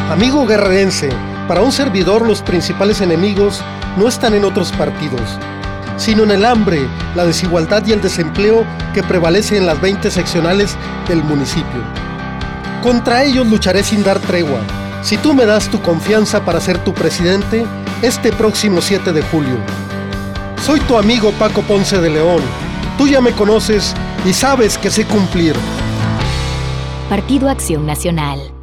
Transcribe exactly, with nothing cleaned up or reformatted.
Amigo guerrerense, para un servidor los principales enemigos no están en otros partidos, sino en el hambre, la desigualdad y el desempleo que prevalece en las veinte seccionales del municipio. Contra ellos lucharé sin dar tregua, si tú me das tu confianza para ser tu presidente este próximo siete de julio. Soy tu amigo Paco Ponce de León. Tú ya me conoces y sabes que sé cumplir. Partido Acción Nacional.